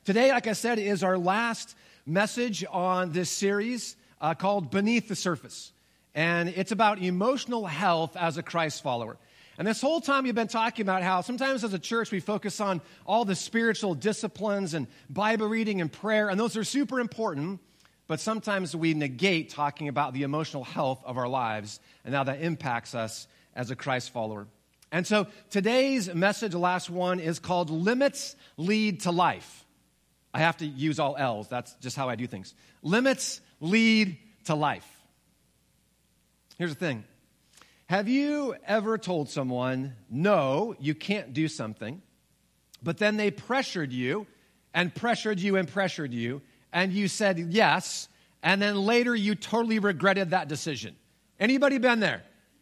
Today, like I said, is our last message on this series called Beneath the Surface. And it's about emotional health as a Christ follower. And this whole time you've been talking about how sometimes as a church we focus on all the spiritual disciplines and Bible reading and prayer, and those are super important, but sometimes we negate talking about the emotional health of our lives and how that impacts us as a Christ follower. And so today's message, the last one, is called Limits Lead to Life. I have to use all L's. That's just how I do things. Limits lead to life. Here's the thing. Have you ever told someone, no, you can't do something, but then they pressured you and pressured you and pressured you, and you said yes, and then later you totally regretted that decision? Anybody been there?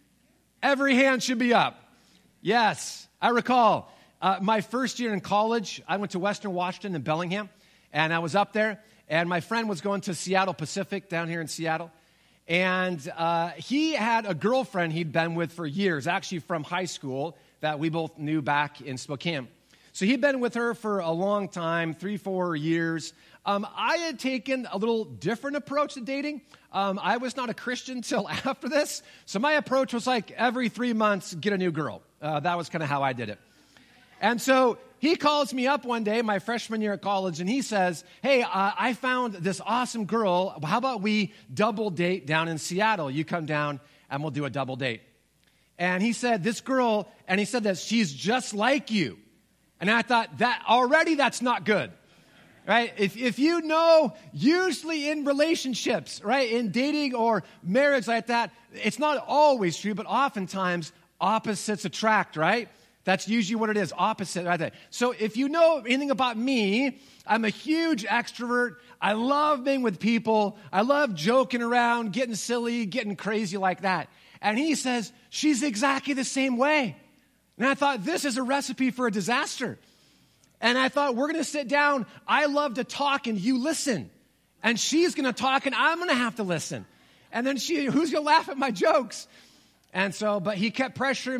Every hand should be up. Yes, I recall my first year in college, I went to Western Washington in Bellingham, and I was up there, and my friend was going to Seattle Pacific down here in Seattle, and he had a girlfriend he'd been with for years, actually from high school, that we both knew back in Spokane. So he'd been with her for a long time, 3-4 years. I had taken a little different approach to dating. I was not a Christian till after this, so my approach was like every 3 months, get a new girl. That was kind of how I did it. And so he calls me up one day, my freshman year at college, and he says, hey, I found this awesome girl. How about we double date down in Seattle? You come down and we'll do a double date. And he said, this girl, and he said that she's just like you. And I thought, that's not good. Right? If you know, usually in relationships, right, in dating or marriage like that, it's not always true, but oftentimes opposites attract, right? That's usually what it is, opposite right there. So if you know anything about me, I'm a huge extrovert. I love being with people. I love joking around, getting silly, getting crazy like that. And he says, she's exactly the same way. And I thought, this is a recipe for a disaster. And I thought, we're going to sit down. I love to talk and you listen. And she's going to talk and I'm going to have to listen. And then who's going to laugh at my jokes? And so, but he kept pressuring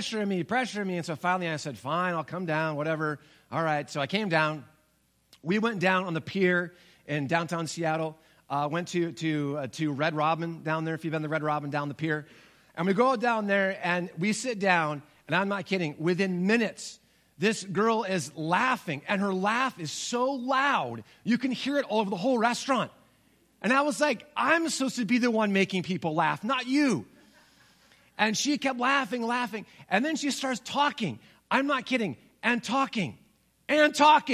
me. And so finally I said, fine, I'll come down, whatever. All right. So I came down. We went down on the pier in downtown Seattle. Went to Red Robin down there, if you've been to Red Robin down the pier. And we go down there and we sit down. And I'm not kidding. Within minutes, this girl is laughing. And her laugh is so loud, you can hear it all over the whole restaurant. And I was like, I'm supposed to be the one making people laugh, not you. And she kept laughing. And then she starts talking. I'm not kidding. And talking. I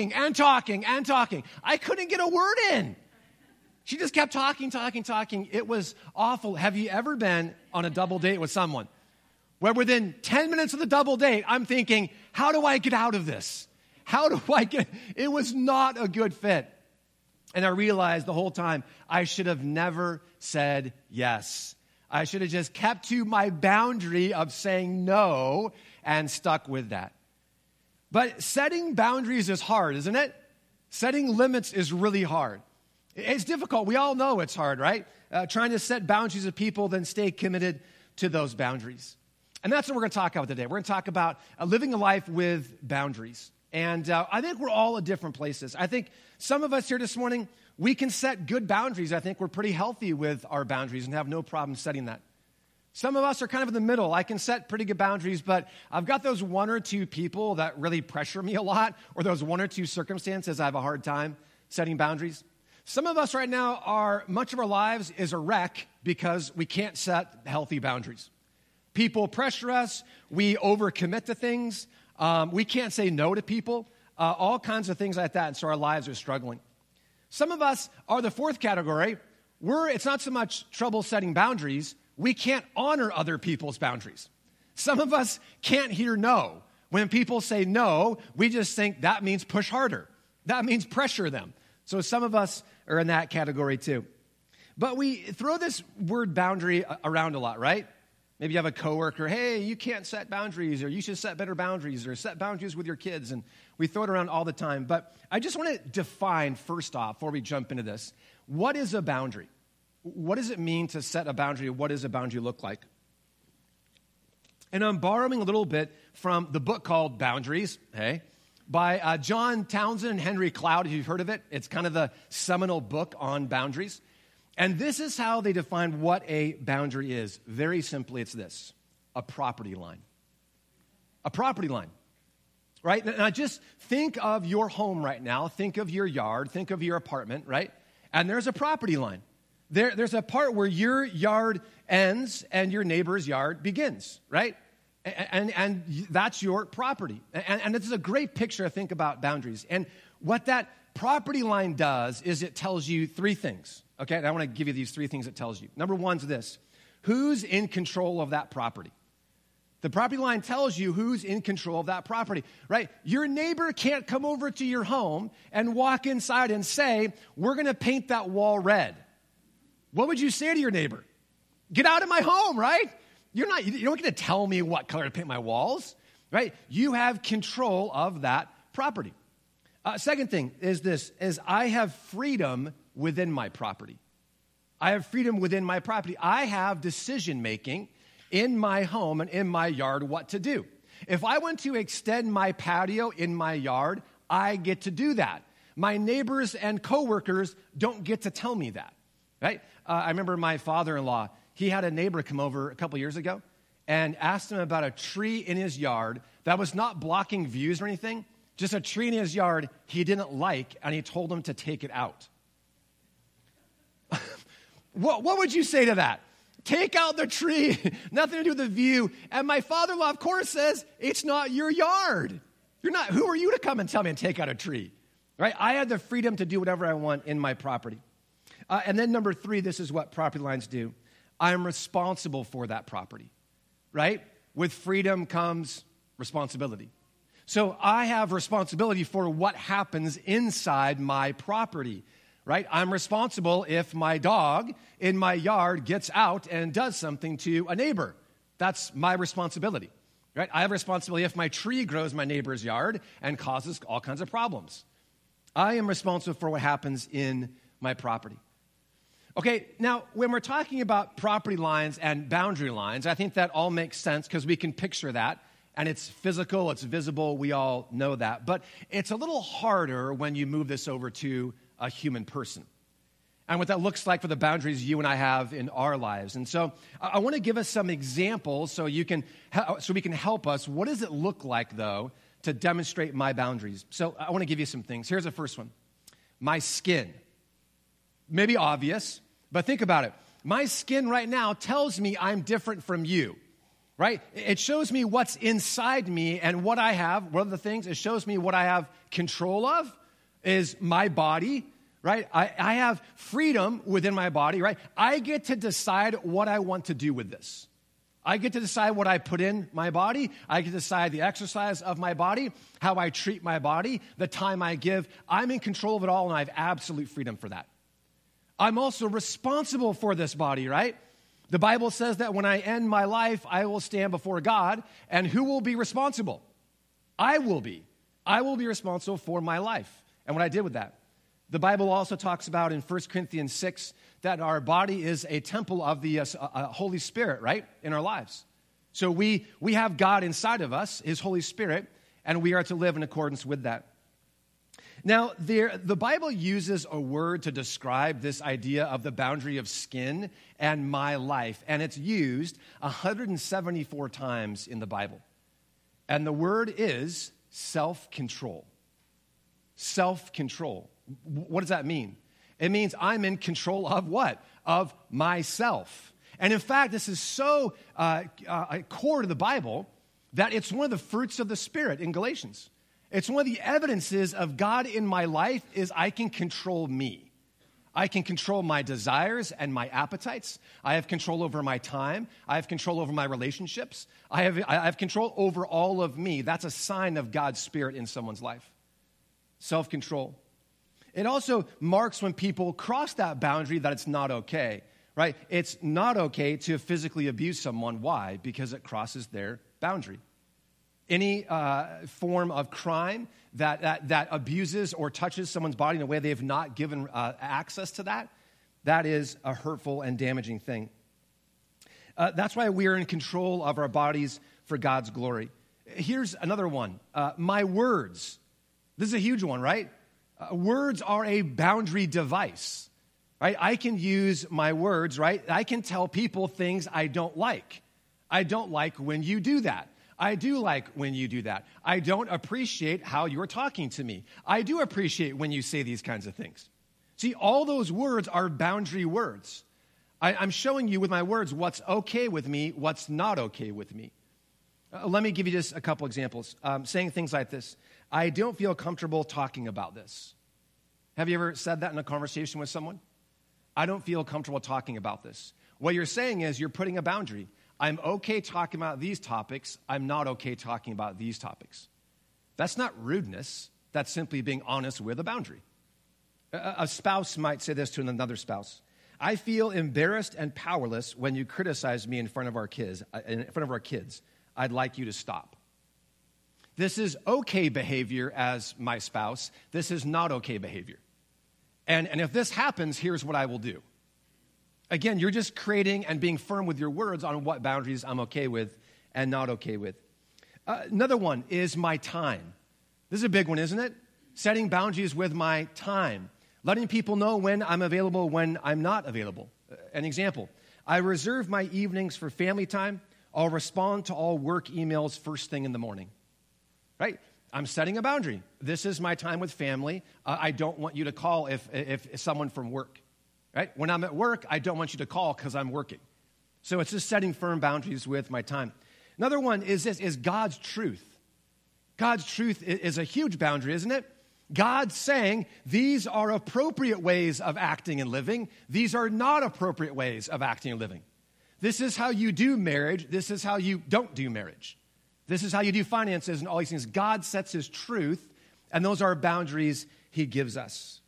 couldn't get a word in. She just kept talking. It was awful. Have you ever been on a double date with someone where within 10 minutes of the double date, I'm thinking, how do I get out of this? It was not a good fit. And I realized the whole time, I should have never said yes. I should have just kept to my boundary of saying no and stuck with that. But setting boundaries is hard, isn't it? Setting limits is really hard. It's difficult. We all know it's hard, right? Trying to set boundaries with people, then stay committed to those boundaries. And that's what we're going to talk about today. We're going to talk about living a life with boundaries. And I think we're all at different places. I think some of us here this morning, we can set good boundaries. I think we're pretty healthy with our boundaries and have no problem setting that. Some of us are kind of in the middle. I can set pretty good boundaries, but I've got those one or two people that really pressure me a lot, or those one or two circumstances I have a hard time setting boundaries. Some of us right now much of our lives is a wreck because we can't set healthy boundaries. People pressure us. We overcommit to things. We can't say no to people. All kinds of things like that, and so our lives are struggling. Some of us are the fourth category. It's not so much trouble setting boundaries. We can't honor other people's boundaries. Some of us can't hear no. When people say no, we just think that means push harder. That means pressure them. So some of us are in that category too. But we throw this word boundary around a lot, right? Maybe you have a coworker, hey, you can't set boundaries, or you should set better boundaries, or set boundaries with your kids, and we throw it around all the time. But I just want to define, first off, before we jump into this, what is a boundary? What does it mean to set a boundary? What does a boundary look like? And I'm borrowing a little bit from the book called Boundaries, by John Townsend and Henry Cloud, if you've heard of it. It's kind of the seminal book on boundaries. And this is how they define what a boundary is. Very simply, it's this: a property line. A property line, right? Now just think of your home right now. Think of your yard. Think of your apartment, right? And there's a property line. There's a part where your yard ends and your neighbor's yard begins, right? And that's your property. And this is a great picture to think about boundaries. And what that property line does is it tells you three things, okay? And I want to give you these three things it tells you. Number one's this: who's in control of that property? The property line tells you who's in control of that property, right? Your neighbor can't come over to your home and walk inside and say, we're going to paint that wall red. What would you say to your neighbor? Get out of my home, right? You don't get to tell me what color to paint my walls, right? You have control of that property. Second thing is this: I have freedom within my property. I have freedom within my property. I have decision-making in my home and in my yard what to do. If I want to extend my patio in my yard, I get to do that. My neighbors and coworkers don't get to tell me that, right? I remember my father-in-law, he had a neighbor come over a couple years ago and asked him about a tree in his yard that was not blocking views or anything, just a tree in his yard he didn't like, and he told him to take it out. What would you say to that? Take out the tree, nothing to do with the view. And my father-in-law, of course, says, it's not your yard. Who are you to come and tell me to take out a tree? Right? I have the freedom to do whatever I want in my property. And then number three, this is what property lines do. I am responsible for that property, right? With freedom comes responsibility. So I have responsibility for what happens inside my property, right? I'm responsible if my dog in my yard gets out and does something to a neighbor. That's my responsibility, right? I have responsibility if my tree grows in my neighbor's yard and causes all kinds of problems. I am responsible for what happens in my property. Okay, now, when we're talking about property lines and boundary lines, I think that all makes sense because we can picture that, and it's physical, it's visible, we all know that. But it's a little harder when you move this over to a human person, and what that looks like for the boundaries you and I have in our lives. And so I want to give us some examples so we can help us. What does it look like, though, to demonstrate my boundaries? So I want to give you some things. Here's the first one. My skin. Maybe obvious, but think about it. My skin right now tells me I'm different from you, right? It shows me what's inside me and what I have. One of the things it shows me what I have control of is my body, right? I have freedom within my body, right? I get to decide what I want to do with this. I get to decide what I put in my body. I get to decide the exercise of my body, how I treat my body, the time I give. I'm in control of it all, and I have absolute freedom for that. I'm also responsible for this body, right? The Bible says that when I end my life, I will stand before God, and who will be responsible? I will be. I will be responsible for my life and what I did with that. The Bible also talks about in 1 Corinthians 6 that our body is a temple of the Holy Spirit, right, in our lives. So we have God inside of us, His Holy Spirit, and we are to live in accordance with that. Now, the Bible uses a word to describe this idea of the boundary of skin and my life, and it's used 174 times in the Bible. And the word is self-control. Self-control. What does that mean? It means I'm in control of what? Of myself. And in fact, this is so core to the Bible that it's one of the fruits of the Spirit in Galatians. It's one of the evidences of God in my life is I can control me. I can control my desires and my appetites. I have control over my time. I have control over my relationships. I have control over all of me. That's a sign of God's Spirit in someone's life. Self-control. It also marks when people cross that boundary that it's not okay, right? It's not okay to physically abuse someone. Why? Because it crosses their boundary. Any form of crime that abuses or touches someone's body in a way they have not given access to that is a hurtful and damaging thing. That's why we are in control of our bodies for God's glory. Here's another one. My words. This is a huge one, right? Words are a boundary device, right? I can use my words, right? I can tell people things I don't like. I don't like when you do that. I do like when you do that. I don't appreciate how you're talking to me. I do appreciate when you say these kinds of things. See, all those words are boundary words. I'm showing you with my words what's okay with me, what's not okay with me. Let me give you just a couple examples. Saying things like this: I don't feel comfortable talking about this. Have you ever said that in a conversation with someone? I don't feel comfortable talking about this. What you're saying is you're putting a boundary. I'm okay talking about these topics. I'm not okay talking about these topics. That's not rudeness. That's simply being honest with a boundary. A spouse might say this to another spouse: I feel embarrassed and powerless when you criticize me in front of our kids. I'd like you to stop. This is okay behavior as my spouse. This is not okay behavior. And if this happens, here's what I will do. Again, you're just creating and being firm with your words on what boundaries I'm okay with and not okay with. Another one is my time. This is a big one, isn't it? Setting boundaries with my time. Letting people know when I'm available, when I'm not available. An example: I reserve my evenings for family time. I'll respond to all work emails first thing in the morning. Right? I'm setting a boundary. This is my time with family. I don't want you to call if someone from work. Right? When I'm at work, I don't want you to call because I'm working. So it's just setting firm boundaries with my time. Another one is God's truth. God's truth is a huge boundary, isn't it? God's saying these are appropriate ways of acting and living. These are not appropriate ways of acting and living. This is how you do marriage. This is how you don't do marriage. This is how you do finances and all these things. God sets his truth, and those are boundaries he gives us.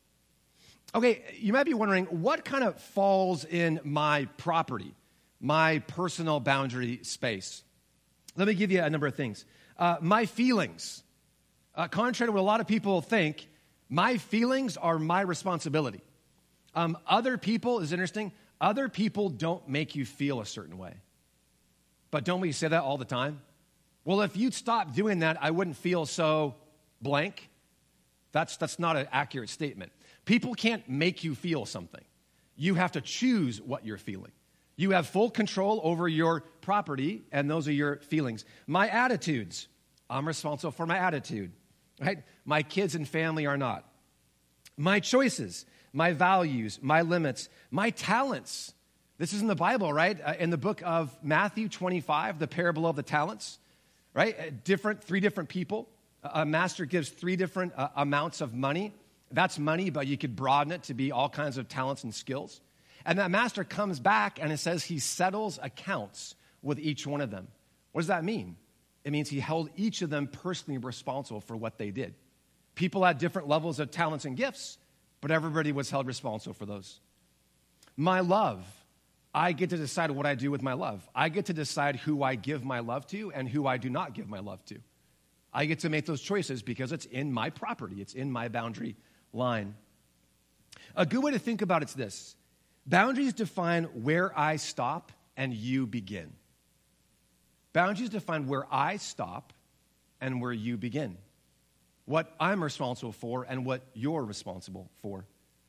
Okay, you might be wondering, what kind of falls in my property, my personal boundary space? Let me give you a number of things. My feelings. Contrary to what a lot of people think, my feelings are my responsibility. Other people, is interesting, other people don't make you feel a certain way. But don't we say that all the time? Well, if you'd stop doing that, I wouldn't feel so blank. That's not an accurate statement. People can't make you feel something. You have to choose what you're feeling. You have full control over your property, and those are your feelings. My attitudes. I'm responsible for my attitude. Right? My kids and family are not. My choices, my values, my limits, my talents. This is in the Bible, right? In the book of Matthew 25, the parable of the talents, right? Three different people. A master gives three different amounts of money. That's money, but you could broaden it to be all kinds of talents and skills. And that master comes back and it says he settles accounts with each one of them. What does that mean? It means he held each of them personally responsible for what they did. People had different levels of talents and gifts, but everybody was held responsible for those. My love. I get to decide what I do with my love. I get to decide who I give my love to and who I do not give my love to. I get to make those choices because it's in my property. It's in my boundary line. A good way to think about it's this. Boundaries define where I stop and you begin. Boundaries define where I stop and where you begin. What I'm responsible for and what you're responsible for.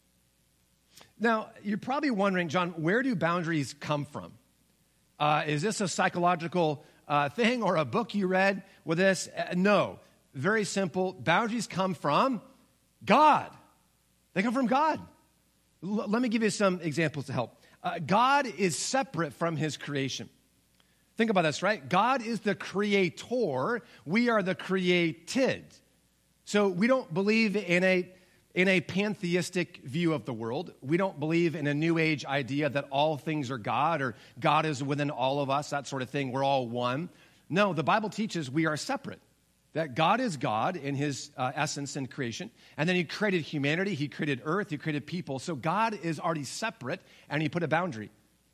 Now, you're probably wondering, John, where do boundaries come from? Is this a psychological thing or a book you read with this? No. Very simple. Boundaries come from God. They come from God. Let me give you some examples to help. God is separate from his creation. Think about this, right? God is the creator. We are the created. So we don't believe in a pantheistic view of the world. We don't believe in a new age idea that all things are God or God is within all of us, that sort of thing. We're all one. No, the Bible teaches we are separate. That God is God in his essence and creation. And then he created humanity, he created earth, he created people. So God is already separate and he put a boundary.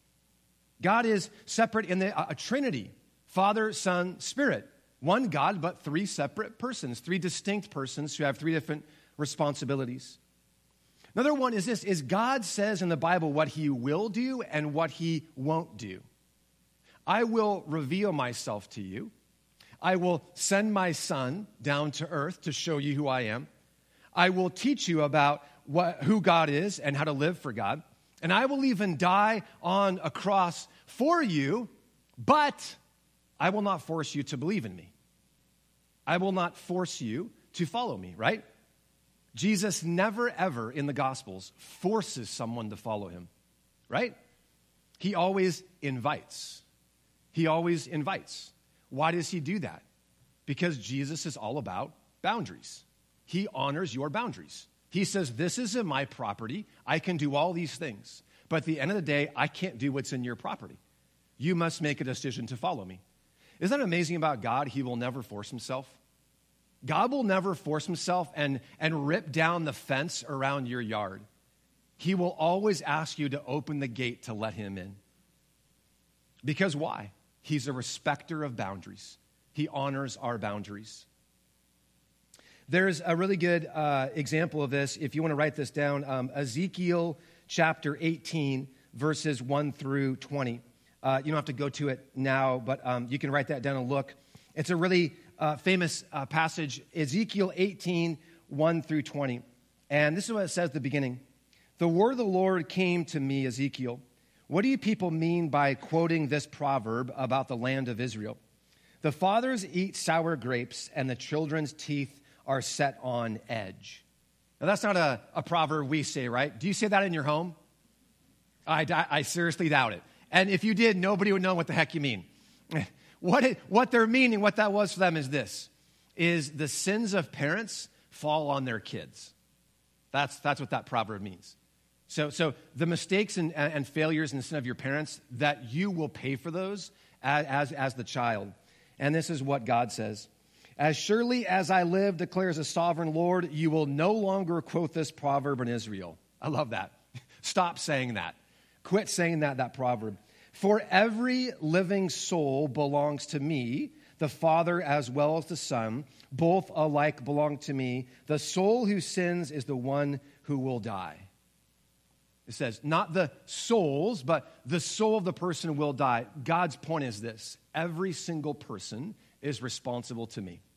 God is separate in a Trinity, Father, Son, Spirit. One God, but three separate persons, three distinct persons who have three different responsibilities. Another one is this, is God says in the Bible what he will do and what he won't do. I will reveal myself to you. I will send my son down to earth to show you who I am. I will teach you about who God is and how to live for God. And I will even die on a cross for you, but I will not force you to believe in me. I will not force you to follow me, right? Jesus never, ever in the Gospels forces someone to follow him, right? He always invites. He always invites. Why does he do that? Because Jesus is all about boundaries. He honors your boundaries. He says, this is in my property. I can do all these things. But at the end of the day, I can't do what's in your property. You must make a decision to follow me. Isn't that amazing about God? He will never force himself. God will never force himself and rip down the fence around your yard. He will always ask you to open the gate to let him in. Because why? He's a respecter of boundaries. He honors our boundaries. There's a really good example of this. If you want to write this down, Ezekiel chapter 18, verses 1 through 20. You don't have to go to it now, but you can write that down and look. It's a really famous passage, Ezekiel 18, 1 through 20. And this is what it says at the beginning. The word of the Lord came to me, Ezekiel. What do you people mean by quoting this proverb about the land of Israel? The fathers eat sour grapes, and the children's teeth are set on edge. Now, that's not a proverb we say, right? Do you say that in your home? I seriously doubt it. And if you did, nobody would know what the heck you mean. What they're meaning, what that was for them is this, is the sins of parents fall on their kids. That's what that proverb means. So the mistakes and failures and the sin of your parents, that you will pay for those as the child. And this is what God says. As surely as I live, declares the sovereign Lord, you will no longer quote this proverb in Israel. I love that. Stop saying that. Quit saying that proverb. For every living soul belongs to me, the Father as well as the Son. Both alike belong to me. The soul who sins is the one who will die. It says, not the souls, but the soul of the person will die. God's point is this. Every single person is responsible to me.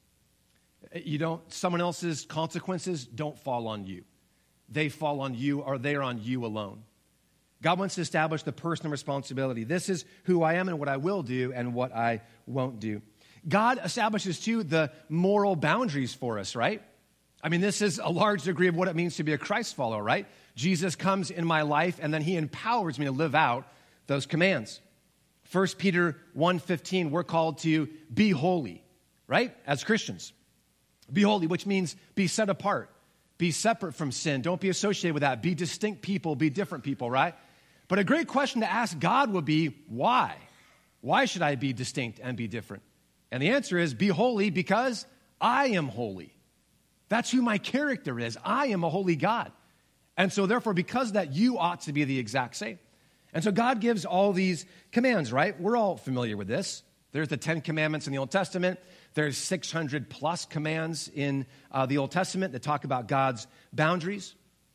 Someone else's consequences don't fall on you. They fall on you, or they're on you alone. God wants to establish the personal responsibility. This is who I am and what I will do and what I won't do. God establishes, too, the moral boundaries for us, right? I mean, this is a large degree of what it means to be a Christ follower, right? Jesus comes in my life, and then he empowers me to live out those commands. 1 Peter 1:15, we're called to be holy, right? As Christians. Be holy, which means be set apart. Be separate from sin. Don't be associated with that. Be distinct people. Be different people, right? But a great question to ask God would be, why? Why should I be distinct and be different? And the answer is, be holy because I am holy. That's who my character is. I am a holy God. And so therefore, because of that, you ought to be the exact same. And so God gives all these commands, right? We're all familiar with this. There's the 10 commandments in the Old Testament. There's 600 plus commands in the Old Testament that talk about God's boundaries.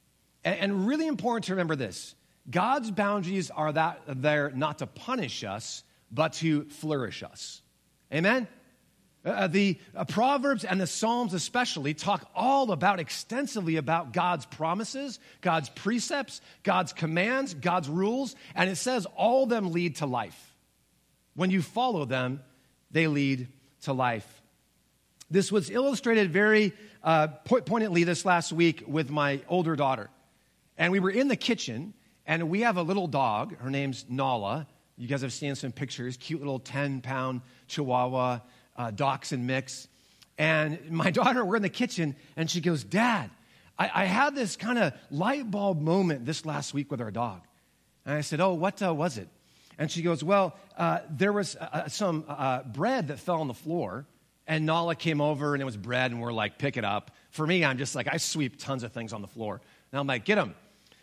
And really important to remember this. God's boundaries are there not to punish us, but to flourish us. Amen? The Proverbs and the Psalms especially talk all extensively about God's promises, God's precepts, God's commands, God's rules, and it says all of them lead to life. When you follow them, they lead to life. This was illustrated very poignantly this last week with my older daughter. And we were in the kitchen, and we have a little dog. Her name's Nala. You guys have seen some pictures. Cute little 10-pound Chihuahua, dachshund mix. And my daughter, we're in the kitchen, and she goes, Dad, I had this kind of light bulb moment this last week with our dog. And I said, oh, what was it? And she goes, well, there was some bread that fell on the floor, and Nala came over, and it was bread, and we're like, pick it up. For me, I'm just like, I sweep tons of things on the floor. And I'm like, get them.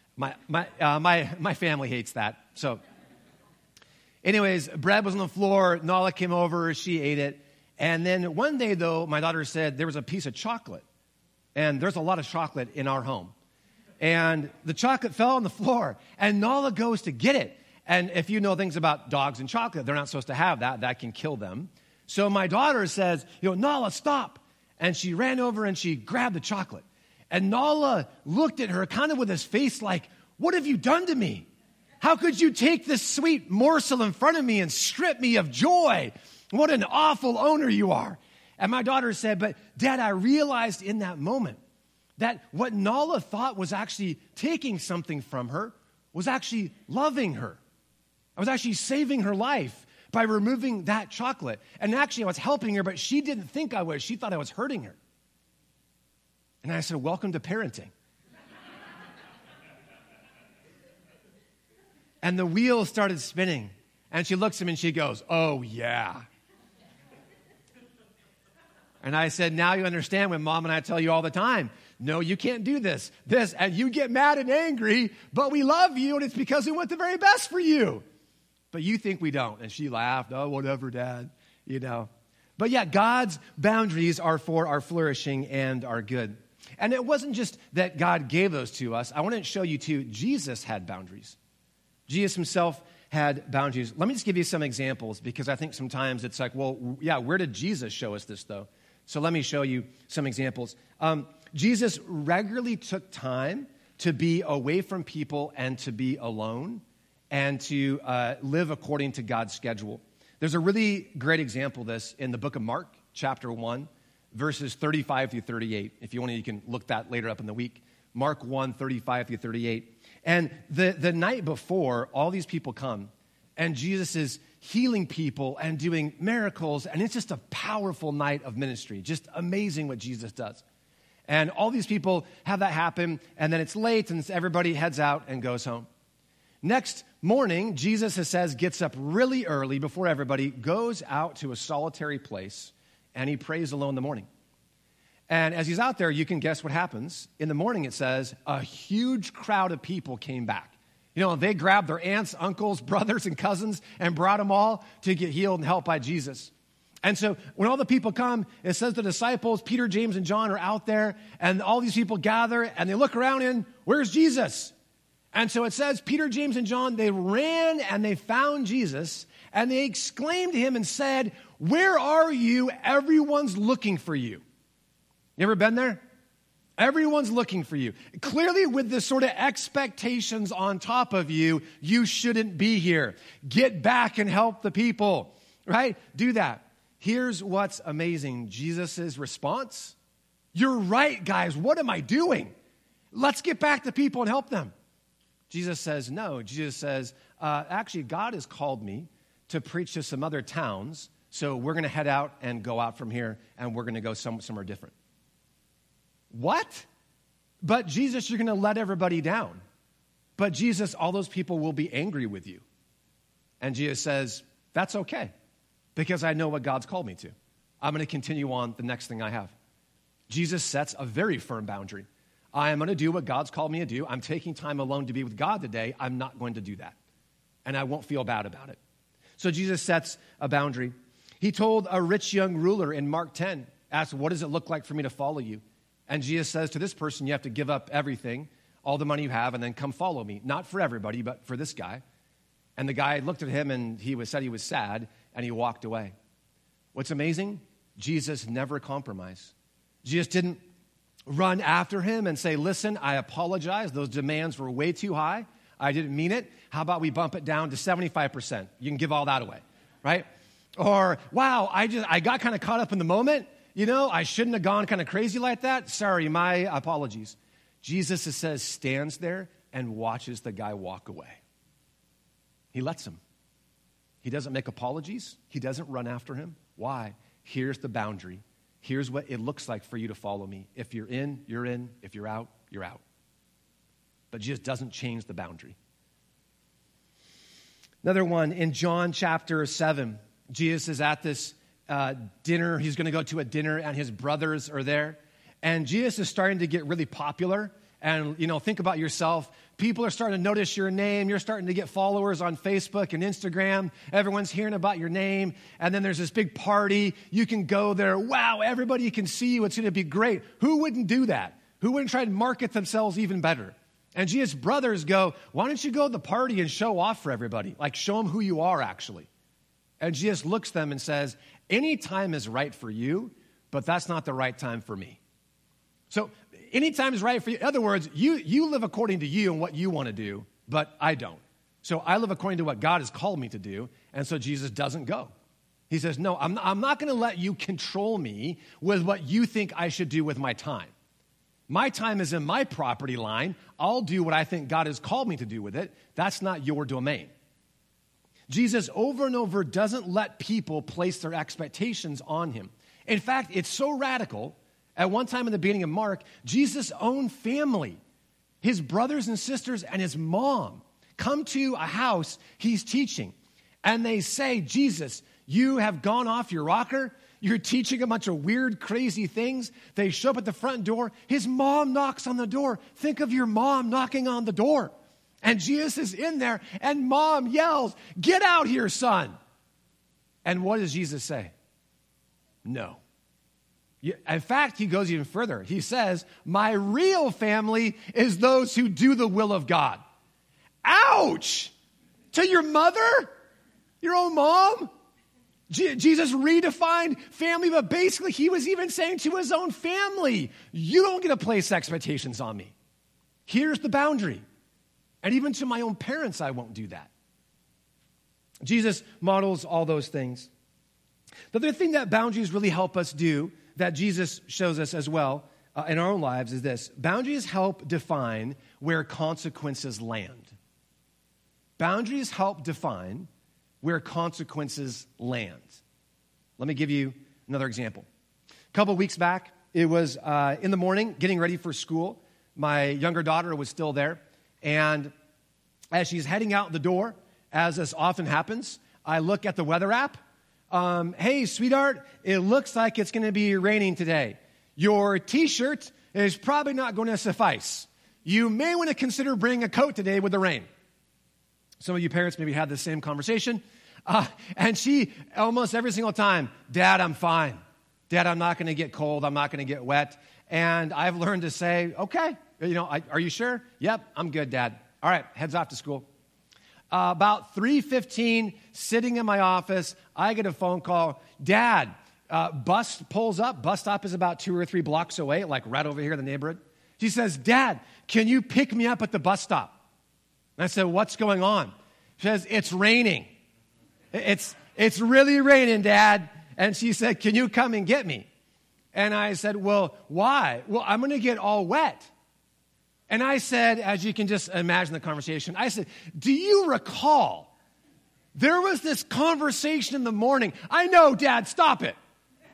My family hates that. So anyways, bread was on the floor. Nala came over. She ate it. And then one day, though, my daughter said there was a piece of chocolate. And there's a lot of chocolate in our home. And the chocolate fell on the floor, and Nala goes to get it. And if you know things about dogs and chocolate, they're not supposed to have that. That can kill them. So my daughter says, Nala, stop. And she ran over and she grabbed the chocolate. And Nala looked at her kind of with his face like, what have you done to me? How could you take this sweet morsel in front of me and strip me of joy? What an awful owner you are. And my daughter said, but Dad, I realized in that moment that what Nala thought was actually taking something from her was actually loving her. I was actually saving her life by removing that chocolate. And actually I was helping her, but she didn't think I was. She thought I was hurting her. And I said, welcome to parenting. And the wheel started spinning. And she looks at me and she goes, oh, yeah. And I said, now you understand when Mom and I tell you all the time, no, you can't do this, and you get mad and angry, but we love you, and it's because we want the very best for you. But you think we don't. And she laughed, oh, whatever, Dad, But yeah, God's boundaries are for our flourishing and our good. And it wasn't just that God gave those to us. I want to show you, too, Jesus had boundaries. Jesus himself had boundaries. Let me just give you some examples, because I think sometimes it's like, well, yeah, where did Jesus show us this, though? So let me show you some examples. Jesus regularly took time to be away from people and to be alone and to live according to God's schedule. There's a really great example of this in the book of Mark, chapter 1, verses 35 through 38. If you want to, you can look that later up in the week. Mark 1, 35 through 38. And the night before, all these people come, and Jesus is healing people and doing miracles, and it's just a powerful night of ministry. Just amazing what Jesus does. And all these people have that happen, and then it's late, and everybody heads out and goes home. Next morning, Jesus, it says, gets up really early before everybody, goes out to a solitary place, and he prays alone in the morning. And as he's out there, you can guess what happens. In the morning, it says, a huge crowd of people came back. They grabbed their aunts, uncles, brothers, and cousins and brought them all to get healed and helped by Jesus. And so when all the people come, it says the disciples, Peter, James, and John are out there, and all these people gather, and they look around and, where's Jesus? And so it says Peter, James, and John, they ran and they found Jesus, and they exclaimed to him and said, where are you? Everyone's looking for you. You ever been there? Everyone's looking for you. Clearly, with this sort of expectations on top of you, you shouldn't be here. Get back and help the people, right? Do that. Here's what's amazing. Jesus' response. You're right, guys. What am I doing? Let's get back to people and help them. Jesus says, no. Jesus says, actually, God has called me to preach to some other towns, so we're going to head out and go out from here, and we're going to go somewhere different. What? But Jesus, you're going to let everybody down. But Jesus, all those people will be angry with you. And Jesus says, that's okay, because I know what God's called me to. I'm going to continue on the next thing I have. Jesus sets a very firm boundary. I am going to do what God's called me to do. I'm taking time alone to be with God today. I'm not going to do that. And I won't feel bad about it. So Jesus sets a boundary. He told a rich young ruler in Mark 10, asked, what does it look like for me to follow you? And Jesus says to this person, you have to give up everything, all the money you have, and then come follow me. Not for everybody, but for this guy. And the guy looked at him, and said he was sad, and he walked away. What's amazing? Jesus never compromised. Jesus didn't run after him and say, listen, I apologize. Those demands were way too high. I didn't mean it. How about we bump it down to 75%? You can give all that away, right? Or, wow, I got kind of caught up in the moment. I shouldn't have gone kind of crazy like that. Sorry, my apologies. Jesus, it says, stands there and watches the guy walk away. He lets him. He doesn't make apologies. He doesn't run after him. Why? Here's the boundary. Here's what it looks like for you to follow me. If you're in, you're in. If you're out, you're out. But Jesus doesn't change the boundary. Another one, in John chapter 7, Jesus is at this dinner. He's going to go to a dinner, and his brothers are there. And Jesus is starting to get really popular. And, think about yourself. People are starting to notice your name. You're starting to get followers on Facebook and Instagram. Everyone's hearing about your name. And then there's this big party. You can go there. Wow, everybody can see you. It's going to be great. Who wouldn't do that? Who wouldn't try to market themselves even better? And Jesus' brothers go, why don't you go to the party and show off for everybody? Like, show them who you are, actually. And Jesus looks at them and says, any time is right for you, but that's not the right time for me. So any time is right for you. In other words, you live according to you and what you want to do, but I don't. So I live according to what God has called me to do, and so Jesus doesn't go. He says, no, I'm not going to let you control me with what you think I should do with my time. My time is in my property line. I'll do what I think God has called me to do with it. That's not your domain. Jesus over and over doesn't let people place their expectations on him. In fact, it's so radical. At one time in the beginning of Mark, Jesus' own family, his brothers and sisters and his mom, come to a house he's teaching. And they say, Jesus, you have gone off your rocker. You're teaching a bunch of weird, crazy things. They show up at the front door. His mom knocks on the door. Think of your mom knocking on the door. And Jesus is in there, and mom yells, get out here, son. And what does Jesus say? No. In fact, he goes even further. He says, my real family is those who do the will of God. Ouch! To your mother? Your own mom? Jesus redefined family, but basically he was even saying to his own family, you don't get to place expectations on me. Here's the boundary. And even to my own parents, I won't do that. Jesus models all those things. The other thing that boundaries really help us do, that Jesus shows us as well in our own lives, is this. Boundaries help define where consequences land. Boundaries help define where consequences land. Let me give you another example. A couple weeks back, it was in the morning, getting ready for school. My younger daughter was still there. And as she's heading out the door, as this often happens, I look at the weather app. Hey, sweetheart, it looks like it's going to be raining today. Your T-shirt is probably not going to suffice. You may want to consider bringing a coat today with the rain. Some of you parents maybe had the same conversation. And she, almost every single time, Dad, I'm fine. Dad, I'm not going to get cold. I'm not going to get wet. And I've learned to say, okay, are you sure? Yep, I'm good, Dad. All right, heads off to school. About 3:15, sitting in my office, I get a phone call. Dad, bus pulls up. Bus stop is about 2 or 3 blocks away, like right over here in the neighborhood. She says, Dad, can you pick me up at the bus stop? And I said, what's going on? She says, it's raining. It's really raining, Dad. And she said, can you come and get me? And I said, well, why? Well, I'm going to get all wet. And I said, as you can just imagine the conversation, I said, do you recall there was this conversation in the morning? I know, Dad, stop it.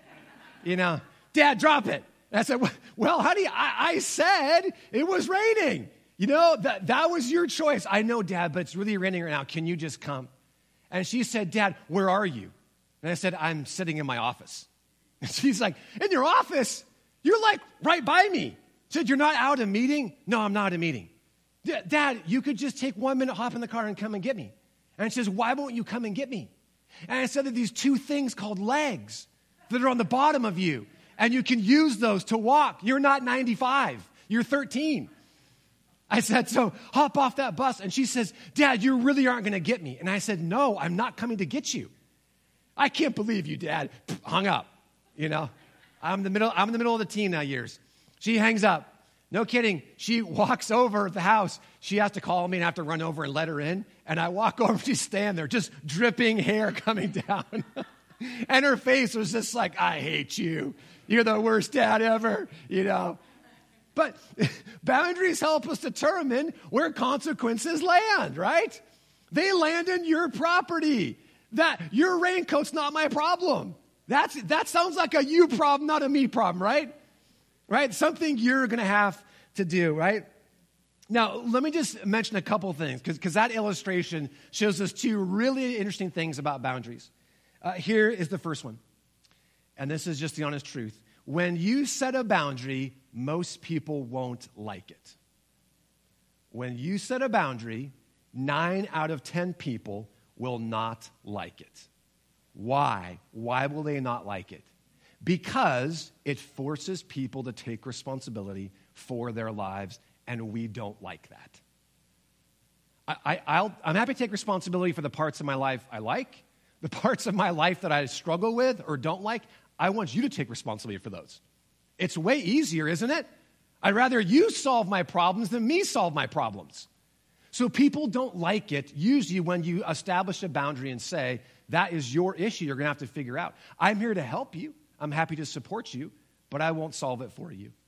Dad, drop it. And I said, well, honey, I said it was raining. That was your choice. I know, Dad, but it's really raining right now. Can you just come? And she said, Dad, where are you? And I said, I'm sitting in my office. And she's like, in your office? You're like right by me. She said, you're not out at a meeting? No, I'm not at a meeting. Dad, you could just take 1 minute, hop in the car and come and get me. And she says, why won't you come and get me? And I said, there are these 2 things called legs that are on the bottom of you. And you can use those to walk. You're not 95. You're 13. I said, so hop off that bus. And she says, Dad, you really aren't going to get me. And I said, no, I'm not coming to get you. I can't believe you, Dad. Hung up. I'm in the middle of the teen now years. She hangs up. No kidding. She walks over the house. She has to call me and I have to run over and let her in. And I walk over, she's standing there, just dripping hair coming down. And her face was just like, I hate you. You're the worst dad ever, But boundaries help us determine where consequences land, right? They land in your property. That your raincoat's not my problem. That sounds like a you problem, not a me problem, right? Right? Something you're going to have to do, right? Now, let me just mention a couple things because that illustration shows us 2 really interesting things about boundaries. Here is the first one. And this is just the honest truth. When you set a boundary, most people won't like it. When you set a boundary, 9 out of 10 people will not like it. Why? Why will they not like it? Because it forces people to take responsibility for their lives, and we don't like that. I'm happy to take responsibility for the parts of my life I like, The parts of my life that I struggle with or don't like, I want you to take responsibility for those. It's way easier, isn't it? I'd rather you solve my problems than me solve my problems. So people don't like it usually when you establish a boundary and say, that is your issue you're going to have to figure out. I'm here to help you. I'm happy to support you, but I won't solve it for you.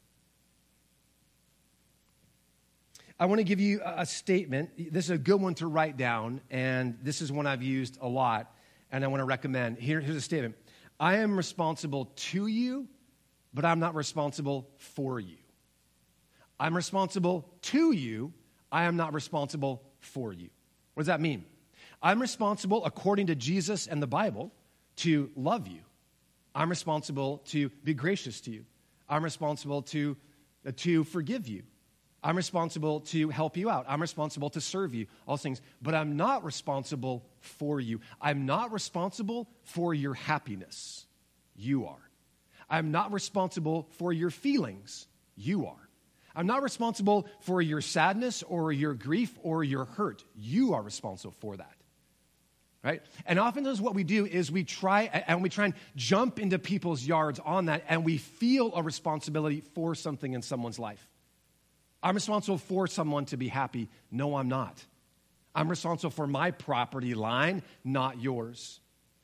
I want to give you a statement. This is a good one to write down, and this is one I've used a lot, and I want to recommend. Here's a statement. I am responsible to you, but I'm not responsible for you. I'm responsible to you. I am not responsible for you. What does that mean? I'm responsible, according to Jesus and the Bible, to love you. I'm responsible to be gracious to you. I'm responsible to forgive you. I'm responsible to help you out. I'm responsible to serve you, all those things. But I'm not responsible for you. I'm not responsible for your happiness. You are. I'm not responsible for your feelings. You are. I'm not responsible for your sadness or your grief or your hurt. You are responsible for that. Right? And oftentimes what we do is we try and jump into people's yards on that, and we feel a responsibility for something in someone's life. I'm responsible for someone to be happy. No, I'm not. I'm responsible for my property line, not yours.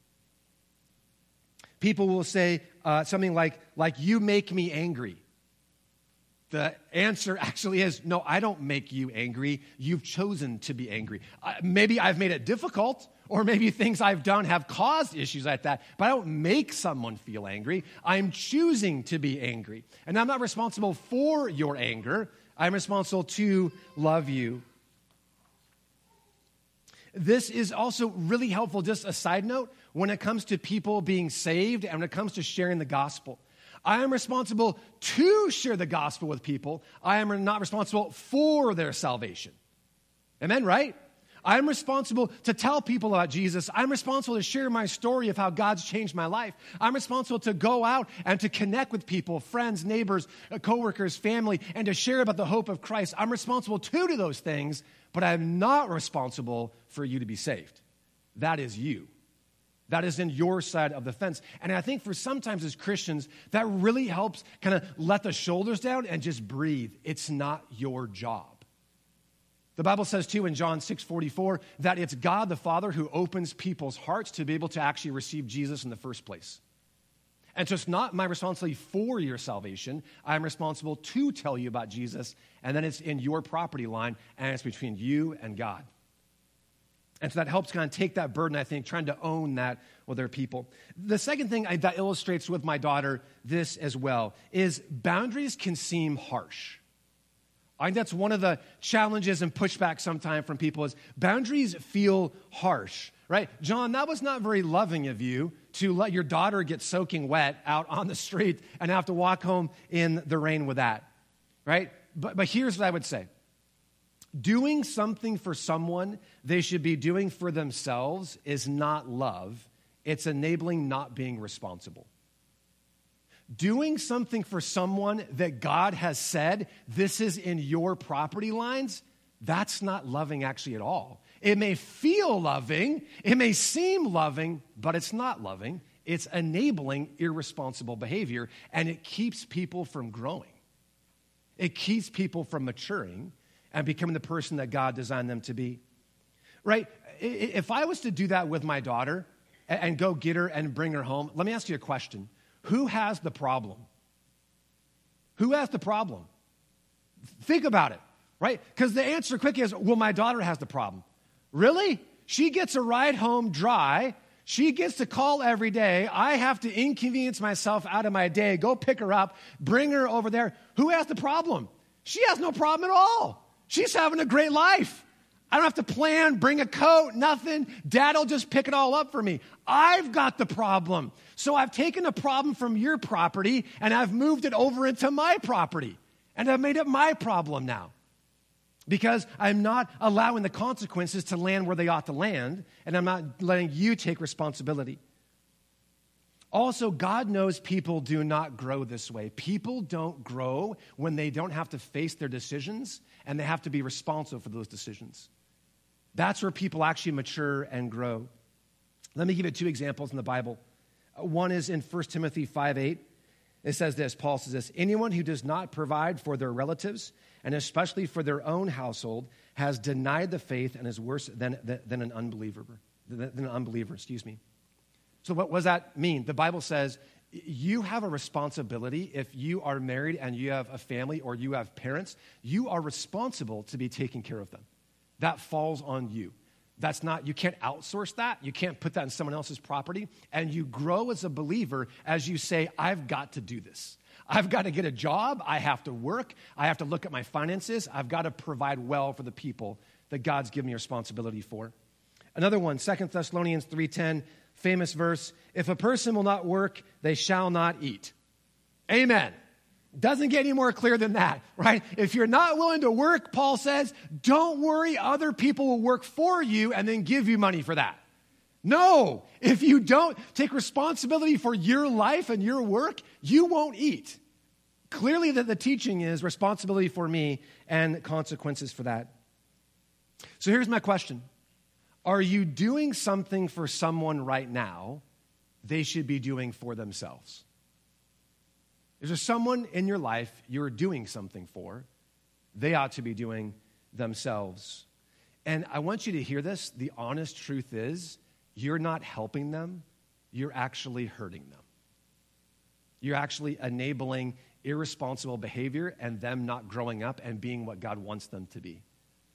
People will say something like, you make me angry. The answer actually is, no, I don't make you angry. You've chosen to be angry. Maybe I've made it difficult, or maybe things I've done have caused issues like that, but I don't make someone feel angry. I'm choosing to be angry. And I'm not responsible for your anger. I'm responsible to love you. This is also really helpful, just a side note, when it comes to people being saved and when it comes to sharing the gospel. I am responsible to share the gospel with people. I am not responsible for their salvation. Amen, right? I'm responsible to tell people about Jesus. I'm responsible to share my story of how God's changed my life. I'm responsible to go out and to connect with people, friends, neighbors, coworkers, family, and to share about the hope of Christ. I'm responsible to do those things, but I'm not responsible for you to be saved. That is you. That is in your side of the fence. And I think for sometimes as Christians, that really helps kind of let the shoulders down and just breathe. It's not your job. The Bible says, too, in John 6:44, that it's God the Father who opens people's hearts to be able to actually receive Jesus in the first place. And so it's not my responsibility for your salvation. I'm responsible to tell you about Jesus, and then it's in your property line, and it's between you and God. And so that helps kind of take that burden, I think, trying to own that with their people. The second thing that illustrates with my daughter this as well is boundaries can seem harsh. I think that's one of the challenges and pushback sometimes from people is boundaries feel harsh, right? John, that was not very loving of you to let your daughter get soaking wet out on the street and have to walk home in the rain with that, right? But here's what I would say. Doing something for someone they should be doing for themselves is not love. It's enabling not being responsible. Doing something for someone that God has said, this is in your property lines, that's not loving actually at all. It may feel loving, it may seem loving, but it's not loving. It's enabling irresponsible behavior, and it keeps people from growing. It keeps people from maturing and becoming the person that God designed them to be. Right? If I was to do that with my daughter and go get her and bring her home, let me ask you a question. Who has the problem? Who has the problem? Think about it, right? Because the answer quickly is, well, my daughter has the problem. Really? She gets a ride home dry. She gets to call every day. I have to inconvenience myself out of my day, go pick her up, bring her over there. Who has the problem? She has no problem at all. She's having a great life. I don't have to plan, bring a coat, nothing. Dad will just pick it all up for me. I've got the problem. So I've taken a problem from your property and I've moved it over into my property. And I've made it my problem now. Because I'm not allowing the consequences to land where they ought to land. And I'm not letting you take responsibility. Also, God knows people do not grow this way. People don't grow when they don't have to face their decisions and they have to be responsible for those decisions. That's where people actually mature and grow. Let me give you two examples in the Bible. One is in 1 Timothy 5:8. It says this, Paul says this, anyone who does not provide for their relatives, and especially for their own household, has denied the faith and is worse than an unbeliever. So what does that mean? The Bible says you have a responsibility. If you are married and you have a family or you have parents, you are responsible to be taking care of them. That falls on you. That's not, you can't outsource that. You can't put that in someone else's property. And you grow as a believer as you say, I've got to do this. I've got to get a job. I have to work. I have to look at my finances. I've got to provide well for the people that God's given me responsibility for. Another one, 2 Thessalonians 3:10, famous verse, if a person will not work, they shall not eat. Amen. Doesn't get any more clear than that, right? If you're not willing to work, Paul says, don't worry, other people will work for you and then give you money for that. No, if you don't take responsibility for your life and your work, you won't eat. Clearly that the teaching is responsibility for me and consequences for that. So here's my question. Are you doing something for someone right now they should be doing for themselves? Is there someone in your life you're doing something for? They ought to be doing themselves. And I want you to hear this. The honest truth is, you're not helping them. You're actually hurting them. You're actually enabling irresponsible behavior and them not growing up and being what God wants them to be.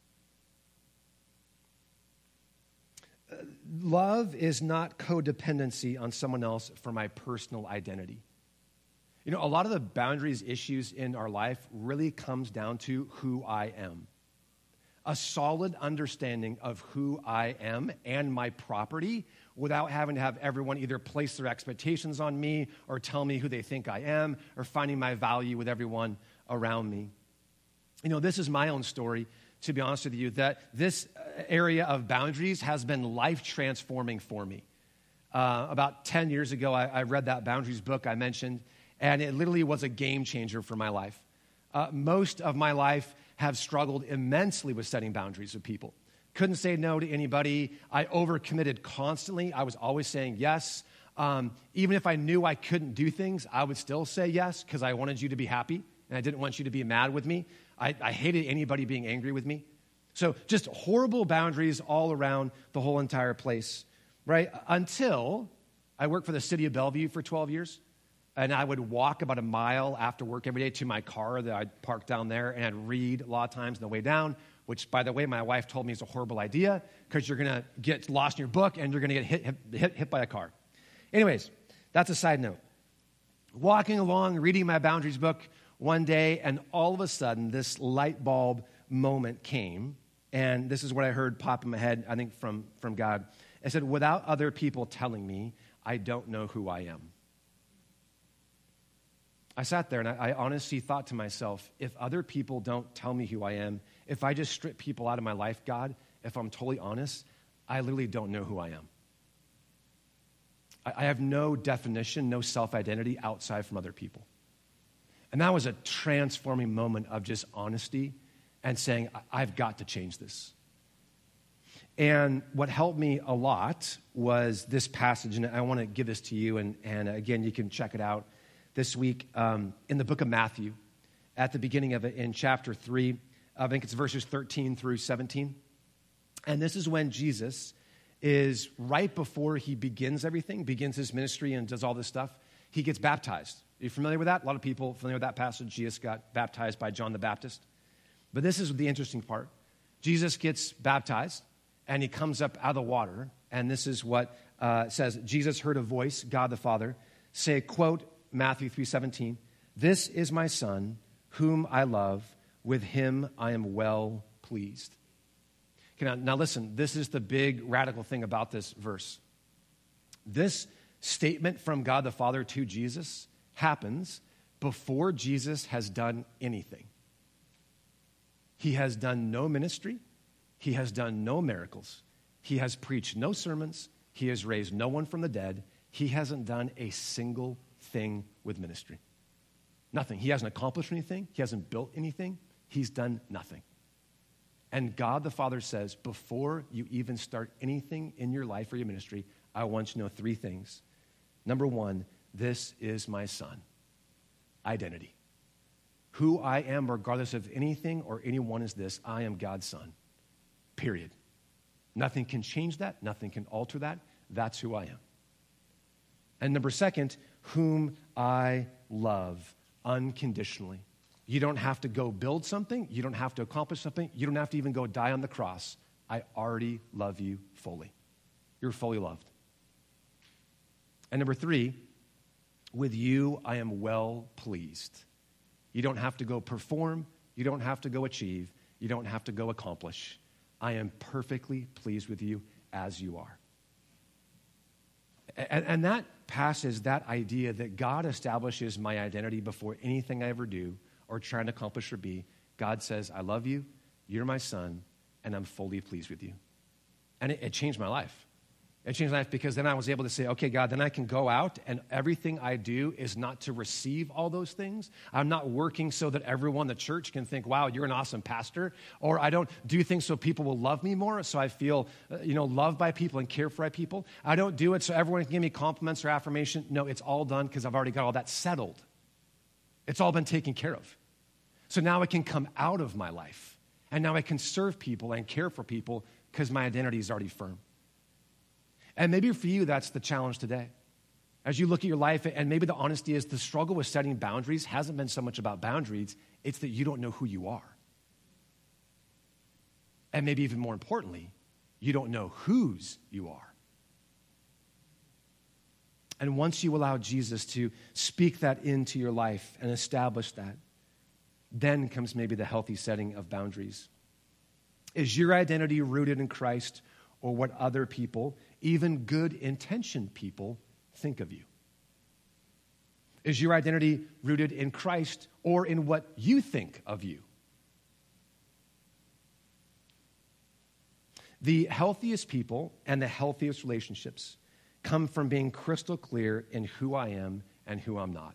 Love is not codependency on someone else for my personal identity. You know, a lot of the boundaries issues in our life really comes down to who I am. A solid understanding of who I am and my property without having to have everyone either place their expectations on me or tell me who they think I am or finding my value with everyone around me. You know, this is my own story, to be honest with you, that this area of boundaries has been life-transforming for me. About 10 years ago, I read that Boundaries book I mentioned, and it literally was a game changer for my life. Most of my life have struggled immensely with setting boundaries with people. Couldn't say no to anybody. I overcommitted constantly. I was always saying yes. Even if I knew I couldn't do things, I would still say yes because I wanted you to be happy and I didn't want you to be mad with me. I hated anybody being angry with me. So just horrible boundaries all around the whole entire place, right? Until I worked for the city of Bellevue for 12 years. And I would walk about a mile after work every day to my car that I'd park down there, and I'd read a lot of times on the way down, which, by the way, my wife told me is a horrible idea because you're going to get lost in your book and you're going to get hit by a car. Anyways, that's a side note. Walking along, reading my Boundaries book one day, and all of a sudden, this light bulb moment came, and this is what I heard pop in my head, I think from God. It said, without other people telling me, I don't know who I am. I sat there and I honestly thought to myself, if other people don't tell me who I am, if I just strip people out of my life, God, if I'm totally honest, I literally don't know who I am. I have no definition, no self-identity outside from other people. And that was a transforming moment of just honesty and saying, I've got to change this. And what helped me a lot was this passage, and I want to give this to you, and again, you can check it out this week in the book of Matthew, at the beginning of it, in chapter 3, I think it's verses 13 through 17. And this is when Jesus is right before he begins everything, begins his ministry and does all this stuff, he gets baptized. Are you familiar with that? A lot of people familiar with that passage. Jesus got baptized by John the Baptist. But this is the interesting part. Jesus gets baptized, and he comes up out of the water, and this is what it says. Jesus heard a voice, God the Father, say, quote, Matthew 3:17, this is my son, whom I love. With him I am well pleased. Okay, now listen, this is the big radical thing about this verse. This statement from God the Father to Jesus happens before Jesus has done anything. He has done no ministry. He has done no miracles. He has preached no sermons. He has raised no one from the dead. He hasn't done a single thing with ministry. Nothing. He hasn't accomplished anything. He hasn't built anything. He's done nothing. And God the Father says, before you even start anything in your life or your ministry, I want you to know three things. Number one, this is my son. Identity. Who I am, regardless of anything or anyone, is this: I am God's son. Period. Nothing can change that. Nothing can alter that. That's who I am. And number second, whom I love unconditionally. You don't have to go build something. You don't have to accomplish something. You don't have to even go die on the cross. I already love you fully. You're fully loved. And number three, with you I am well pleased. You don't have to go perform. You don't have to go achieve. You don't have to go accomplish. I am perfectly pleased with you as you are. And that passes that idea that God establishes my identity before anything I ever do or trying to accomplish or be. God says, I love you, you're my son, and I'm fully pleased with you. And it changed my life. It changed my life because then I was able to say, okay, God, then I can go out and everything I do is not to receive all those things. I'm not working so that everyone in the church can think, wow, you're an awesome pastor. Or I don't do things so people will love me more, so I feel, loved by people and cared for by people. I don't do it so everyone can give me compliments or affirmation. No, it's all done because I've already got all that settled. It's all been taken care of. So now I can come out of my life. And now I can serve people and care for people because my identity is already firm. And maybe for you, that's the challenge today. As you look at your life, and maybe the honesty is the struggle with setting boundaries hasn't been so much about boundaries, it's that you don't know who you are. And maybe even more importantly, you don't know whose you are. And once you allow Jesus to speak that into your life and establish that, then comes maybe the healthy setting of boundaries. Is your identity rooted in Christ or what other people, even good-intentioned people, think of you? Is your identity rooted in Christ or in what you think of you? The healthiest people and the healthiest relationships come from being crystal clear in who I am and who I'm not.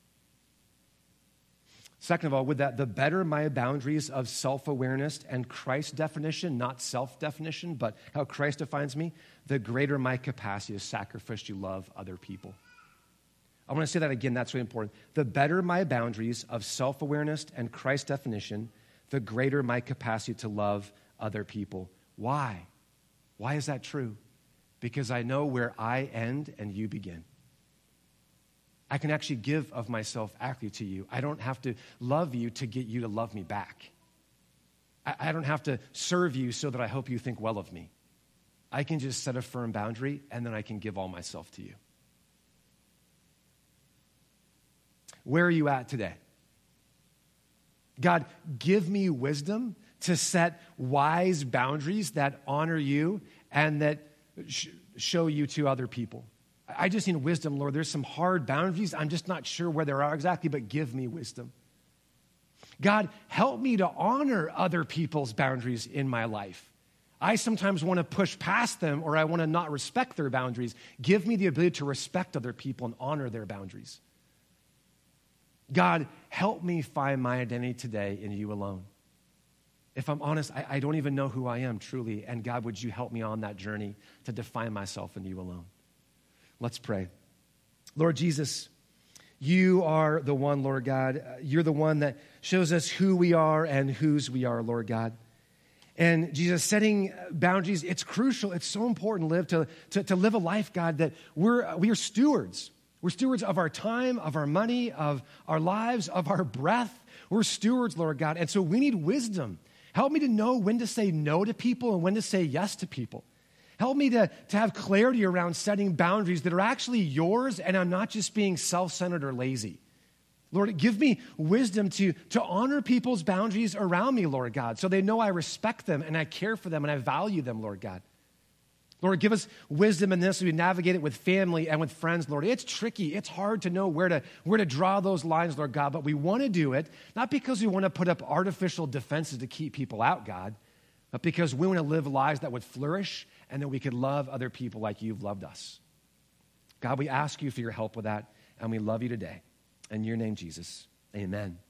Second of all, with that, the better my boundaries of self-awareness and Christ's definition, not self-definition, but how Christ defines me, the greater my capacity to sacrificially love other people. I want to say that again, that's really important. The better my boundaries of self-awareness and Christ's definition, the greater my capacity to love other people. Why? Why is that true? Because I know where I end and you begin. I can actually give of myself actively to you. I don't have to love you to get you to love me back. I don't have to serve you so that I hope you think well of me. I can just set a firm boundary and then I can give all myself to you. Where are you at today? God, give me wisdom to set wise boundaries that honor you and that show you to other people. I just need wisdom, Lord. There's some hard boundaries. I'm just not sure where they are exactly, but give me wisdom. God, help me to honor other people's boundaries in my life. I sometimes want to push past them or I want to not respect their boundaries. Give me the ability to respect other people and honor their boundaries. God, help me find my identity today in you alone. If I'm honest, I don't even know who I am truly. And God, would you help me on that journey to define myself in you alone? Let's pray. Lord Jesus, you are the one, Lord God. You're the one that shows us who we are and whose we are, Lord God. And Jesus, setting boundaries, it's crucial. It's so important to live a life, God, that we are stewards. We're stewards of our time, of our money, of our lives, of our breath. We're stewards, Lord God. And so we need wisdom. Help me to know when to say no to people and when to say yes to people. Help me to have clarity around setting boundaries that are actually yours and I'm not just being self-centered or lazy. Lord, give me wisdom to honor people's boundaries around me, Lord God, so they know I respect them and I care for them and I value them, Lord God. Lord, give us wisdom in this as we navigate it with family and with friends, Lord. It's tricky. It's hard to know where to draw those lines, Lord God, but we want to do it, not because we want to put up artificial defenses to keep people out, God, but because we want to live lives that would flourish and that we could love other people like you've loved us. God, we ask you for your help with that, and we love you today. In your name, Jesus, amen.